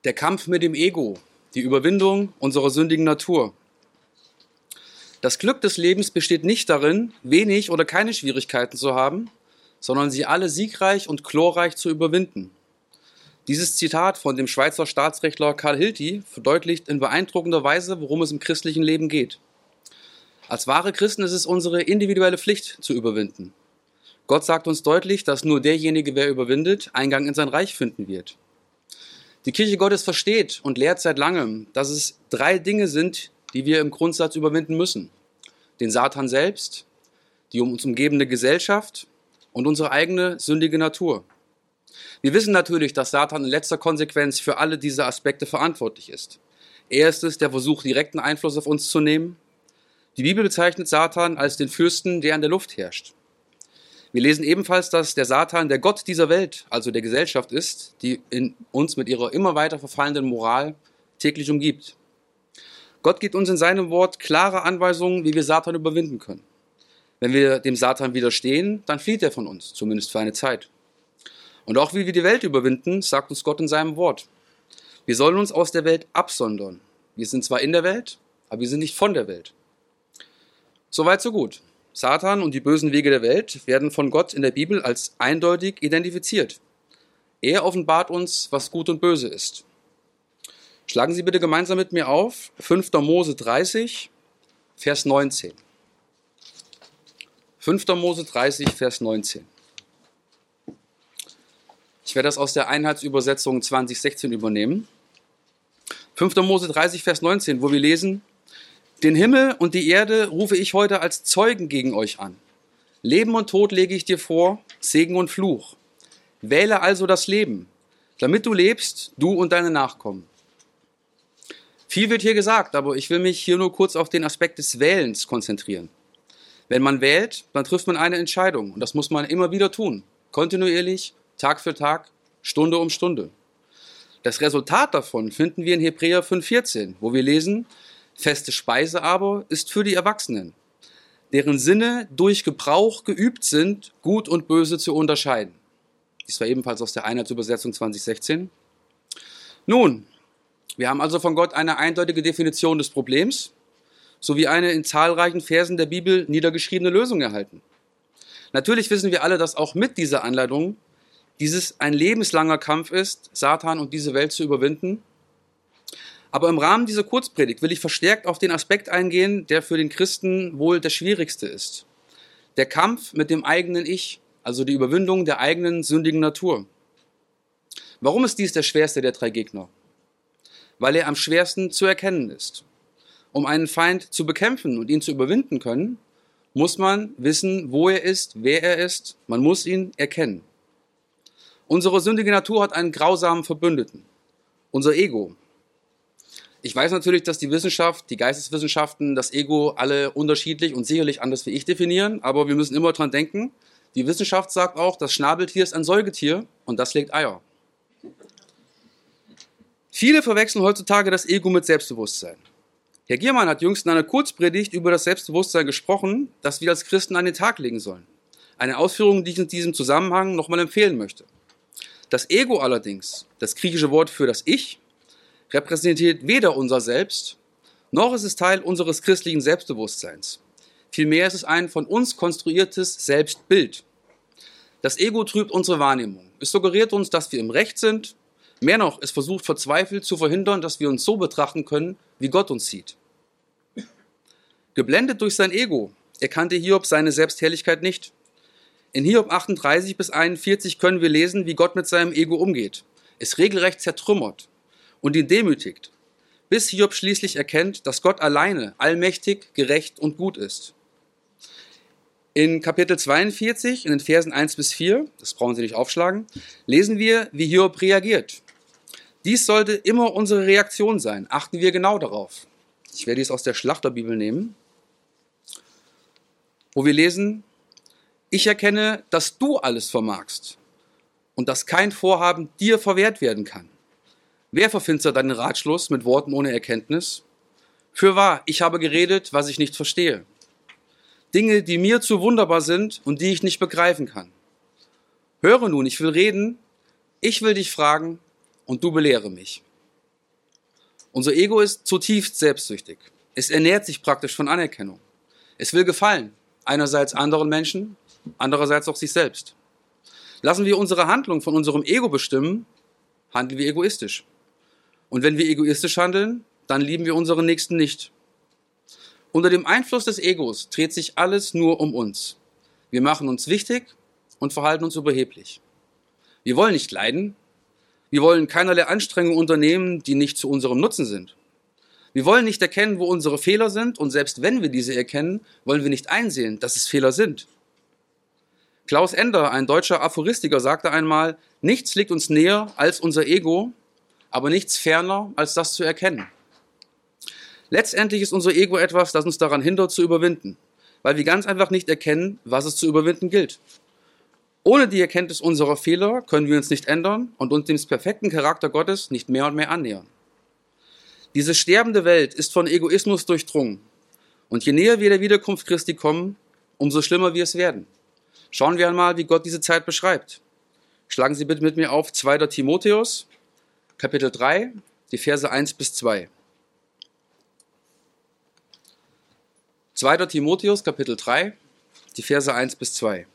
Der Kampf mit dem Ego, die Überwindung unserer sündigen Natur. Das Glück des Lebens besteht nicht darin, wenig oder keine Schwierigkeiten zu haben, sondern sie alle siegreich und glorreich zu überwinden. Dieses Zitat von dem Schweizer Staatsrechtler Karl Hilti verdeutlicht in beeindruckender Weise, worum es im christlichen Leben geht. Als wahre Christen ist es unsere individuelle Pflicht zu überwinden. Gott sagt uns deutlich, dass nur derjenige, wer überwindet, Eingang in sein Reich finden wird. Die Kirche Gottes versteht und lehrt seit langem, dass es 3 Dinge sind, die wir im Grundsatz überwinden müssen. Den Satan selbst, die uns umgebende Gesellschaft und unsere eigene sündige Natur. Wir wissen natürlich, dass Satan in letzter Konsequenz für alle diese Aspekte verantwortlich ist. Er ist es, der versucht, direkten Einfluss auf uns zu nehmen. Die Bibel bezeichnet Satan als den Fürsten, der in der Luft herrscht. Wir lesen ebenfalls, dass der Satan der Gott dieser Welt, also der Gesellschaft ist, die in uns mit ihrer immer weiter verfallenden Moral täglich umgibt. Gott gibt uns in seinem Wort klare Anweisungen, wie wir Satan überwinden können. Wenn wir dem Satan widerstehen, dann flieht er von uns, zumindest für eine Zeit. Und auch wie wir die Welt überwinden, sagt uns Gott in seinem Wort. Wir sollen uns aus der Welt absondern. Wir sind zwar in der Welt, aber wir sind nicht von der Welt. Soweit, so gut. Satan und die bösen Wege der Welt werden von Gott in der Bibel als eindeutig identifiziert. Er offenbart uns, was gut und böse ist. Schlagen Sie bitte gemeinsam mit mir auf 5. Mose 30, Vers 19. 5. Mose 30, Vers 19. Ich werde das aus der Einheitsübersetzung 2016 übernehmen. 5. Mose 30, Vers 19, wo wir lesen: Den Himmel und die Erde rufe ich heute als Zeugen gegen euch an. Leben und Tod lege ich dir vor, Segen und Fluch. Wähle also das Leben, damit du lebst, du und deine Nachkommen. Viel wird hier gesagt, aber ich will mich hier nur kurz auf den Aspekt des Wählens konzentrieren. Wenn man wählt, dann trifft man eine Entscheidung und das muss man immer wieder tun. Kontinuierlich, Tag für Tag, Stunde um Stunde. Das Resultat davon finden wir in Hebräer 5,14, wo wir lesen: Feste Speise aber ist für die Erwachsenen, deren Sinne durch Gebrauch geübt sind, Gut und Böse zu unterscheiden. Dies war ebenfalls aus der Einheitsübersetzung 2016. Nun, wir haben also von Gott eine eindeutige Definition des Problems sowie eine in zahlreichen Versen der Bibel niedergeschriebene Lösung erhalten. Natürlich wissen wir alle, dass auch mit dieser Anleitung dieses ein lebenslanger Kampf ist, Satan und diese Welt zu überwinden. Aber im Rahmen dieser Kurzpredigt will ich verstärkt auf den Aspekt eingehen, der für den Christen wohl der schwierigste ist. Der Kampf mit dem eigenen Ich, also die Überwindung der eigenen sündigen Natur. Warum ist dies der schwerste der 3 Gegner? Weil er am schwersten zu erkennen ist. Um einen Feind zu bekämpfen und ihn zu überwinden können, muss man wissen, wo er ist, wer er ist. Man muss ihn erkennen. Unsere sündige Natur hat einen grausamen Verbündeten, unser Ego. Ich weiß natürlich, dass die Wissenschaft, die Geisteswissenschaften, das Ego alle unterschiedlich und sicherlich anders wie ich definieren, aber wir müssen immer dran denken, die Wissenschaft sagt auch, das Schnabeltier ist ein Säugetier und das legt Eier. Viele verwechseln heutzutage das Ego mit Selbstbewusstsein. Herr Giermann hat jüngst in einer Kurzpredigt über das Selbstbewusstsein gesprochen, das wir als Christen an den Tag legen sollen. Eine Ausführung, die ich in diesem Zusammenhang nochmal empfehlen möchte. Das Ego allerdings, das griechische Wort für das Ich, repräsentiert weder unser Selbst, noch ist es Teil unseres christlichen Selbstbewusstseins. Vielmehr ist es ein von uns konstruiertes Selbstbild. Das Ego trübt unsere Wahrnehmung. Es suggeriert uns, dass wir im Recht sind. Mehr noch, es versucht verzweifelt zu verhindern, dass wir uns so betrachten können, wie Gott uns sieht. Geblendet durch sein Ego erkannte Hiob seine Selbstherrlichkeit nicht. In Hiob 38 bis 41 können wir lesen, wie Gott mit seinem Ego umgeht. Es regelrecht zertrümmert und ihn demütigt, bis Hiob schließlich erkennt, dass Gott alleine allmächtig, gerecht und gut ist. In Kapitel 42, in den Versen 1 bis 4, das brauchen Sie nicht aufschlagen, lesen wir, wie Hiob reagiert. Dies sollte immer unsere Reaktion sein. Achten wir genau darauf. Ich werde dies aus der Schlachterbibel nehmen, wo wir lesen: Ich erkenne, dass du alles vermagst und dass kein Vorhaben dir verwehrt werden kann. Wer verfinstert deinen Ratschluss mit Worten ohne Erkenntnis? Fürwahr, ich habe geredet, was ich nicht verstehe. Dinge, die mir zu wunderbar sind und die ich nicht begreifen kann. Höre nun, ich will reden, ich will dich fragen und du belehre mich. Unser Ego ist zutiefst selbstsüchtig. Es ernährt sich praktisch von Anerkennung. Es will gefallen, einerseits anderen Menschen, andererseits auch sich selbst. Lassen wir unsere Handlung von unserem Ego bestimmen, handeln wir egoistisch. Und wenn wir egoistisch handeln, dann lieben wir unseren Nächsten nicht. Unter dem Einfluss des Egos dreht sich alles nur um uns. Wir machen uns wichtig und verhalten uns überheblich. Wir wollen nicht leiden. Wir wollen keinerlei Anstrengungen unternehmen, die nicht zu unserem Nutzen sind. Wir wollen nicht erkennen, wo unsere Fehler sind, und selbst wenn wir diese erkennen, wollen wir nicht einsehen, dass es Fehler sind. Klaus Ender, ein deutscher Aphoristiker, sagte einmal: Nichts liegt uns näher als unser Ego, aber nichts ferner, als das zu erkennen. Letztendlich ist unser Ego etwas, das uns daran hindert, zu überwinden, weil wir ganz einfach nicht erkennen, was es zu überwinden gilt. Ohne die Erkenntnis unserer Fehler können wir uns nicht ändern und uns dem perfekten Charakter Gottes nicht mehr und mehr annähern. Diese sterbende Welt ist von Egoismus durchdrungen. Und je näher wir der Wiederkunft Christi kommen, umso schlimmer wir es werden. Schauen wir einmal, wie Gott diese Zeit beschreibt. Schlagen Sie bitte mit mir auf 2. Timotheus, Kapitel 3, die Verse 1 bis 2. 2. Timotheus, Kapitel 3, die Verse 1 bis 2.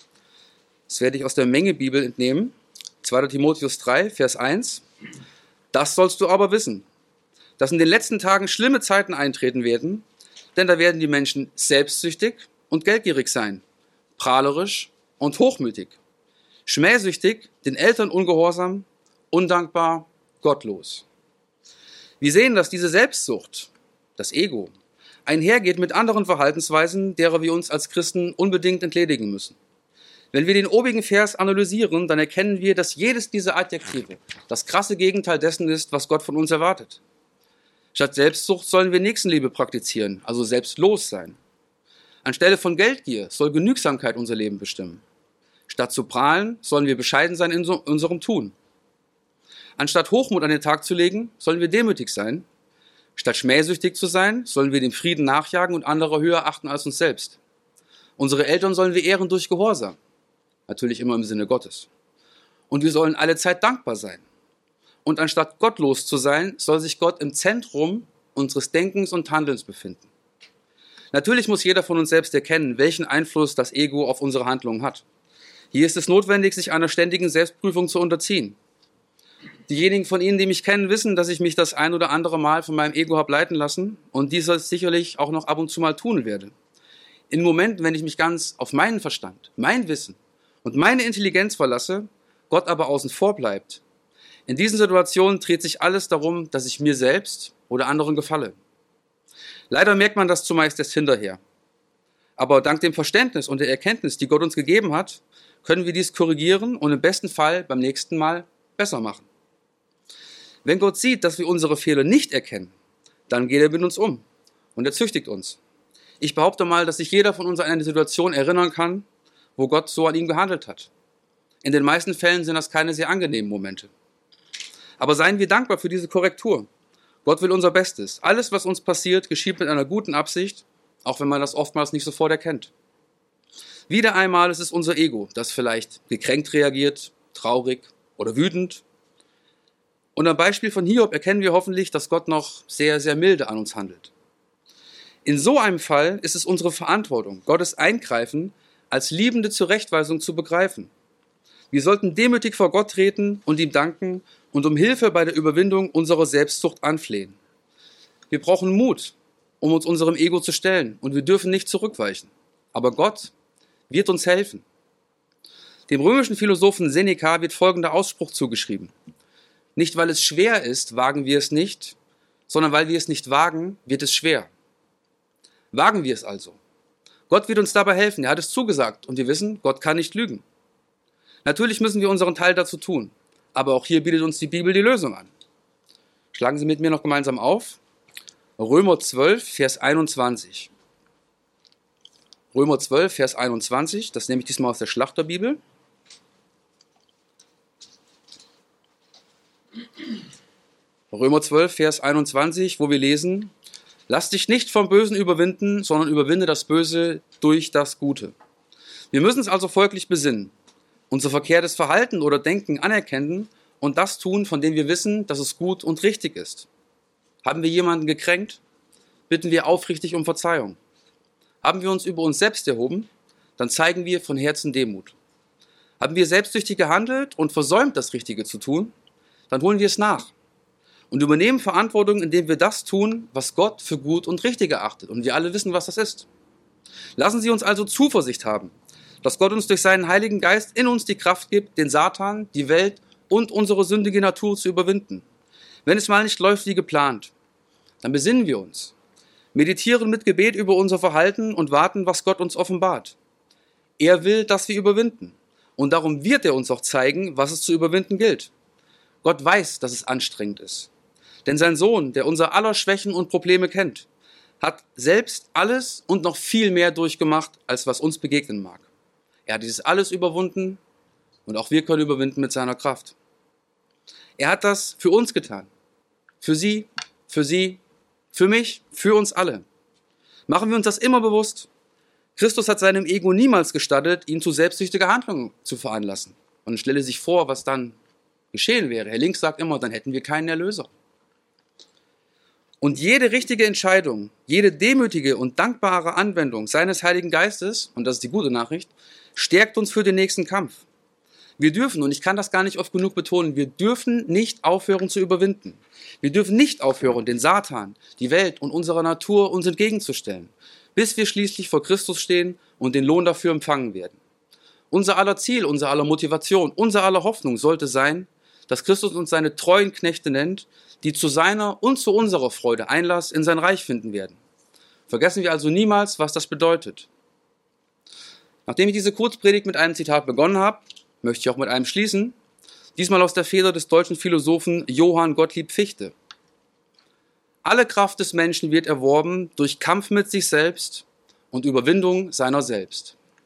Das werde ich aus der Menge-Bibel entnehmen. 2. Timotheus 3, Vers 1. Das sollst du aber wissen, dass in den letzten Tagen schlimme Zeiten eintreten werden, denn da werden die Menschen selbstsüchtig und geldgierig sein, prahlerisch und hochmütig, schmähsüchtig, den Eltern ungehorsam, undankbar, gottlos. Wir sehen, dass diese Selbstsucht, das Ego, einhergeht mit anderen Verhaltensweisen, derer wir uns als Christen unbedingt entledigen müssen. Wenn wir den obigen Vers analysieren, dann erkennen wir, dass jedes dieser Adjektive das krasse Gegenteil dessen ist, was Gott von uns erwartet. Statt Selbstsucht sollen wir Nächstenliebe praktizieren, also selbstlos sein. Anstelle von Geldgier soll Genügsamkeit unser Leben bestimmen. Statt zu prahlen, sollen wir bescheiden sein in unserem Tun. Anstatt Hochmut an den Tag zu legen, sollen wir demütig sein. Statt schmähsüchtig zu sein, sollen wir dem Frieden nachjagen und andere höher achten als uns selbst. Unsere Eltern sollen wir ehren durch Gehorsam. Natürlich immer im Sinne Gottes. Und wir sollen allezeit dankbar sein. Und anstatt gottlos zu sein, soll sich Gott im Zentrum unseres Denkens und Handelns befinden. Natürlich muss jeder von uns selbst erkennen, welchen Einfluss das Ego auf unsere Handlungen hat. Hier ist es notwendig, sich einer ständigen Selbstprüfung zu unterziehen. Diejenigen von Ihnen, die mich kennen, wissen, dass ich mich das ein oder andere Mal von meinem Ego habe leiten lassen und dies sicherlich auch noch ab und zu mal tun werde. In Momenten, wenn ich mich ganz auf meinen Verstand, mein Wissen und meine Intelligenz verlasse, Gott aber außen vor bleibt. In diesen Situationen dreht sich alles darum, dass ich mir selbst oder anderen gefalle. Leider merkt man das zumeist erst hinterher. Aber dank dem Verständnis und der Erkenntnis, die Gott uns gegeben hat, können wir dies korrigieren und im besten Fall beim nächsten Mal besser machen. Wenn Gott sieht, dass wir unsere Fehler nicht erkennen, dann geht er mit uns um und er züchtigt uns. Ich behaupte mal, dass sich jeder von uns an eine Situation erinnern kann, wo Gott so an ihm gehandelt hat. In den meisten Fällen sind das keine sehr angenehmen Momente. Aber seien wir dankbar für diese Korrektur. Gott will unser Bestes. Alles, was uns passiert, geschieht mit einer guten Absicht, auch wenn man das oftmals nicht sofort erkennt. Wieder einmal ist es unser Ego, das vielleicht gekränkt reagiert, traurig oder wütend. Und am Beispiel von Hiob erkennen wir hoffentlich, dass Gott noch sehr, sehr milde an uns handelt. In so einem Fall ist es unsere Verantwortung, Gottes Eingreifen als liebende Zurechtweisung zu begreifen. Wir sollten demütig vor Gott treten und ihm danken und um Hilfe bei der Überwindung unserer Selbstsucht anflehen. Wir brauchen Mut, um uns unserem Ego zu stellen, und wir dürfen nicht zurückweichen. Aber Gott wird uns helfen. Dem römischen Philosophen Seneca wird folgender Ausspruch zugeschrieben: Nicht weil es schwer ist, wagen wir es nicht, sondern weil wir es nicht wagen, wird es schwer. Wagen wir es also. Gott wird uns dabei helfen, er hat es zugesagt, und wir wissen, Gott kann nicht lügen. Natürlich müssen wir unseren Teil dazu tun, aber auch hier bietet uns die Bibel die Lösung an. Schlagen Sie mit mir noch gemeinsam auf. Römer 12, Vers 21. Römer 12, Vers 21, das nehme ich diesmal aus der Schlachterbibel. Römer 12, Vers 21, wo wir lesen: Lass dich nicht vom Bösen überwinden, sondern überwinde das Böse durch das Gute. Wir müssen es also folglich besinnen, unser verkehrtes Verhalten oder Denken anerkennen und das tun, von dem wir wissen, dass es gut und richtig ist. Haben wir jemanden gekränkt? Bitten wir aufrichtig um Verzeihung. Haben wir uns über uns selbst erhoben? Dann zeigen wir von Herzen Demut. Haben wir selbstsüchtig gehandelt und versäumt, das Richtige zu tun? Dann holen wir es nach und übernehmen Verantwortung, indem wir das tun, was Gott für gut und richtig erachtet. Und wir alle wissen, was das ist. Lassen Sie uns also Zuversicht haben, dass Gott uns durch seinen Heiligen Geist in uns die Kraft gibt, den Satan, die Welt und unsere sündige Natur zu überwinden. Wenn es mal nicht läuft wie geplant, dann besinnen wir uns, meditieren mit Gebet über unser Verhalten und warten, was Gott uns offenbart. Er will, dass wir überwinden. Und darum wird er uns auch zeigen, was es zu überwinden gilt. Gott weiß, dass es anstrengend ist. Denn sein Sohn, der unser aller Schwächen und Probleme kennt, hat selbst alles und noch viel mehr durchgemacht, als was uns begegnen mag. Er hat dieses alles überwunden und auch wir können überwinden mit seiner Kraft. Er hat das für uns getan. Für Sie, für mich, für uns alle. Machen wir uns das immer bewusst. Christus hat seinem Ego niemals gestattet, ihn zu selbstsüchtiger Handlungen zu veranlassen. Und stelle sich vor, was dann geschehen wäre. Herr Links sagt immer, dann hätten wir keinen Erlöser. Und jede richtige Entscheidung, jede demütige und dankbare Anwendung seines Heiligen Geistes, und das ist die gute Nachricht, stärkt uns für den nächsten Kampf. Wir dürfen, und ich kann das gar nicht oft genug betonen, wir dürfen nicht aufhören zu überwinden. Wir dürfen nicht aufhören, den Satan, die Welt und unserer Natur uns entgegenzustellen, bis wir schließlich vor Christus stehen und den Lohn dafür empfangen werden. Unser aller Ziel, unser aller Motivation, unser aller Hoffnung sollte sein, dass Christus uns seine treuen Knechte nennt, die zu seiner und zu unserer Freude Einlass in sein Reich finden werden. Vergessen wir also niemals, was das bedeutet. Nachdem ich diese Kurzpredigt mit einem Zitat begonnen habe, möchte ich auch mit einem schließen, diesmal aus der Feder des deutschen Philosophen Johann Gottlieb Fichte. Alle Kraft des Menschen wird erworben durch Kampf mit sich selbst und Überwindung seiner selbst.